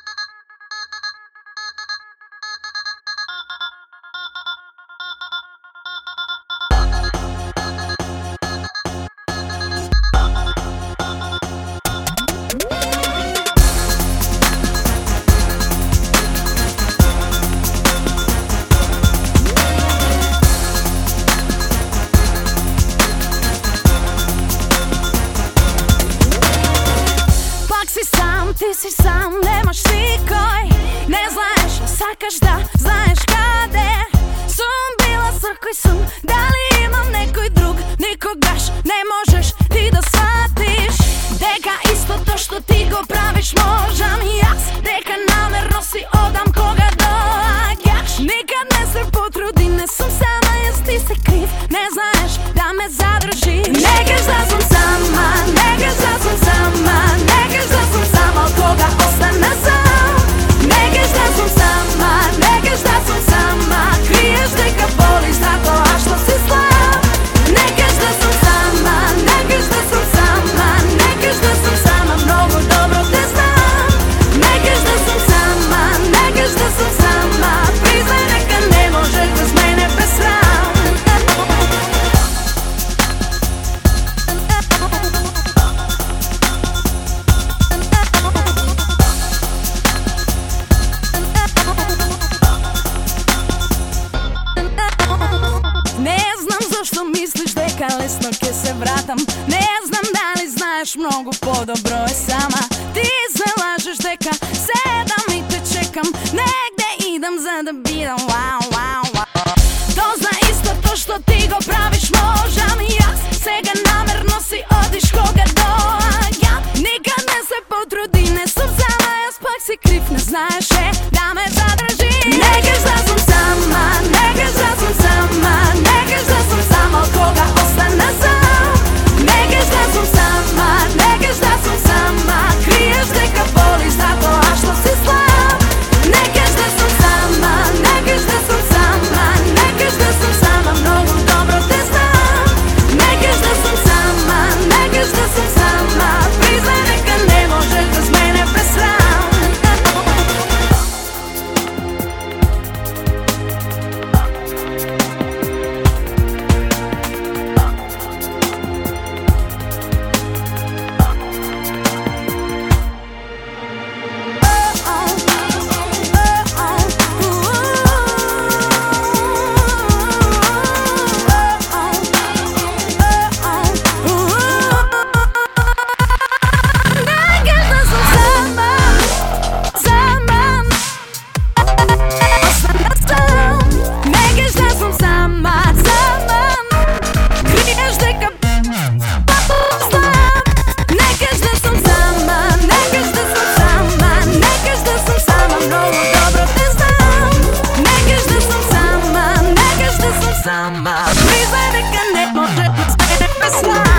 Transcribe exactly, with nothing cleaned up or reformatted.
Ti si sam, nemaš nikoj. Ne znaš, sakaš da znaš kade sam bila srkoj sam. Da li imam nekoj drug, nikogaš ne možeš ti da shvatiš. Deka isto to što ti go praviš možam i jas. Deka namerno si odam koga doagaš. Nikad ne se potrudi, ne sam sama, jes ti si kriv. Ne znaš da me zadržiš. Ne kaž da sam sama, ne kaž da sam sama, ne kaž da sam sama, od koga ostane sam. Ne kaž da sam sama, ne kaž da sam sama, kriješ deka boliš zato, a što si slab. Ne kaž da sam sama, ne kaž da sam sama, ne kaž da sam sama, mnogo dobro te znam. Ne kaž da sam sama, ne kaž da sam sama, priznaj neka ne možeš bez mene bez sram. Ne znam zašto misliš deka lesno ke se vratam. Ne znam da li znaš mnogo podobro je sama. Ti se lažeš deka, sedam i te čekam. Negde idem za da bidam, wow, wow, wow. To zna isto to što ti go praviš možam i ja. Sega namerno si odiš koga doagam. Nikad ne se potrudi, ne sam sama, ja spak si kriv. Ne znaš je da me zadržiš. Ne kaž da sam sama, ne kaž da sam sama, ne kaž da sam sama, od koga ostane sam. Ne kaž da sam sama, ne kaž da sam sama, kriješ deka boliš zato, a što si slab. Ne kaž da sam sama, ne kaž da sam sama, ne kaž da sam sama, mnogo dobro te znam. Ne kaž da sam sama, ne kaž da sam sama, priznaj neka ne možeš bez mene bez sram. Priznaj neka ne može bez mene bez sram.